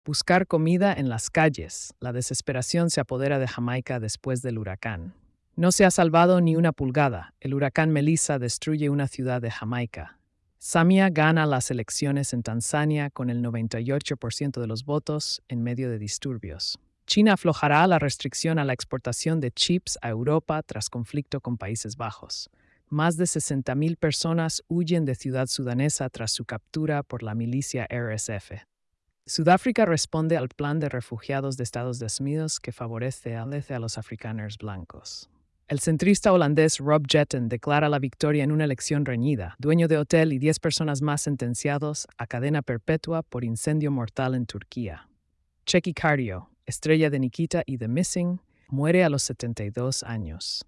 Buscar comida en las calles. La desesperación se apodera de Jamaica después del huracán. No se ha salvado ni una pulgada. El huracán Melissa destruye una ciudad de Jamaica. Samia gana las elecciones en Tanzania con el 98% de los votos en medio de disturbios. China aflojará la restricción a la exportación de chips a Europa tras conflicto con Países Bajos. Más de 60.000 personas huyen de ciudad sudanesa tras su captura por la milicia RSF. Sudáfrica responde al plan de refugiados de Estados Unidos que favorece a los africanos blancos. El centrista holandés Rob Jetten declara la victoria en una elección reñida. Dueño de hotel y 10 personas más sentenciados a cadena perpetua por incendio mortal en Turquía. Checky Cardio, estrella de Nikita y The Missing, muere a los 72 años.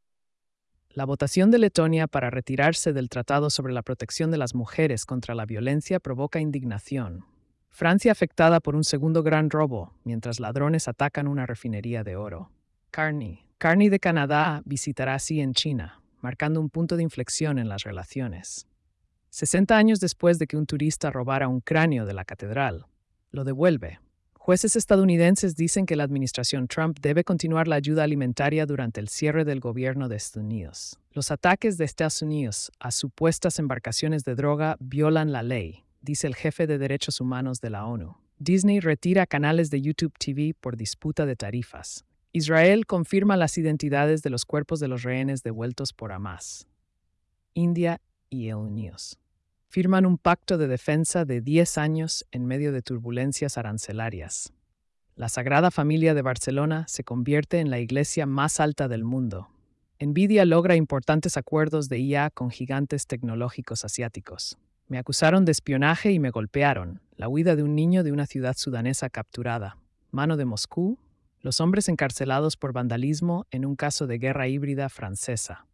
La votación de Letonia para retirarse del Tratado sobre la Protección de las Mujeres contra la Violencia provoca indignación. Francia afectada por un segundo gran robo, mientras ladrones atacan una refinería de oro. Carney de Canadá visitará así en China, marcando un punto de inflexión en las relaciones. 60 años después de que un turista robara un cráneo de la catedral, lo devuelve. Jueces estadounidenses dicen que la administración Trump debe continuar la ayuda alimentaria durante el cierre del gobierno de Estados Unidos. Los ataques de Estados Unidos a supuestas embarcaciones de droga violan la ley, dice el jefe de derechos humanos de la ONU. Disney retira canales de YouTube TV por disputa de tarifas. Israel confirma las identidades de los cuerpos de los rehenes devueltos por Hamas. India y Estados Unidos firman un pacto de defensa de 10 años en medio de turbulencias arancelarias. La Sagrada Familia de Barcelona se convierte en la iglesia más alta del mundo. Nvidia logra importantes acuerdos de IA con gigantes tecnológicos asiáticos. Me acusaron de espionaje y me golpearon. La huida de un niño de una ciudad sudanesa capturada. Mano de Moscú. Los hombres encarcelados por vandalismo en un caso de guerra híbrida francesa.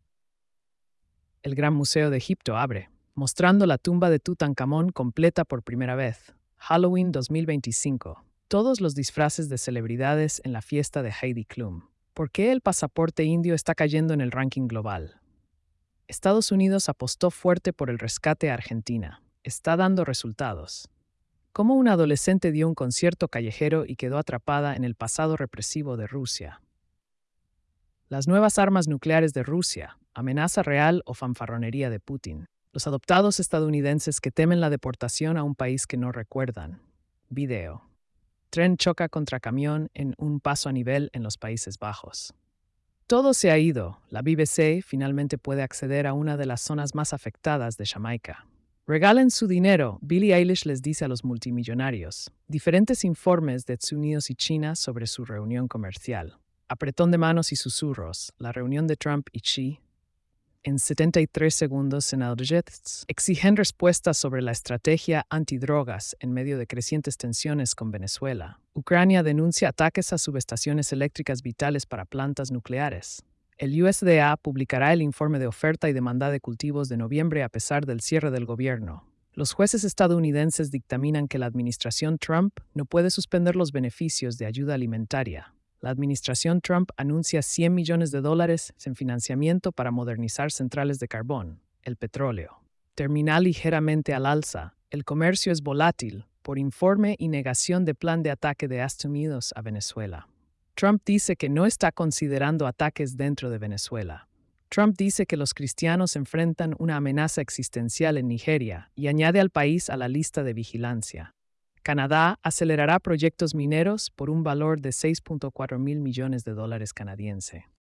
El Gran Museo de Egipto abre, mostrando la tumba de Tutankamón completa por primera vez. Halloween 2025. Todos los disfraces de celebridades en la fiesta de Heidi Klum. ¿Por qué el pasaporte indio está cayendo en el ranking global? Estados Unidos apostó fuerte por el rescate a Argentina. Está dando resultados. Cómo una adolescente dio un concierto callejero y quedó atrapada en el pasado represivo de Rusia. Las nuevas armas nucleares de Rusia, amenaza real o fanfarronería de Putin. Los adoptados estadounidenses que temen la deportación a un país que no recuerdan. Video. Tren choca contra camión en un paso a nivel en los Países Bajos. Todo se ha ido. La BBC finalmente puede acceder a una de las zonas más afectadas de Jamaica. Regalen su dinero, Billie Eilish les dice a los multimillonarios. Diferentes informes de Estados Unidos y China sobre su reunión comercial. Apretón de manos y susurros. La reunión de Trump y Xi. En 73 segundos, senadores exigen respuestas sobre la estrategia antidrogas en medio de crecientes tensiones con Venezuela. Ucrania denuncia ataques a subestaciones eléctricas vitales para plantas nucleares. El USDA publicará el informe de oferta y demanda de cultivos de noviembre a pesar del cierre del gobierno. Los jueces estadounidenses dictaminan que la administración Trump no puede suspender los beneficios de ayuda alimentaria. La administración Trump anuncia $100 millones en financiamiento para modernizar centrales de carbón, el petróleo. Terminal ligeramente al alza. El comercio es volátil por informe y negación de plan de ataque de Estados Unidos a Venezuela. Trump dice que no está considerando ataques dentro de Venezuela. Trump dice que los cristianos enfrentan una amenaza existencial en Nigeria y añade al país a la lista de vigilancia. Canadá acelerará proyectos mineros por un valor de $6.4 mil millones canadiense.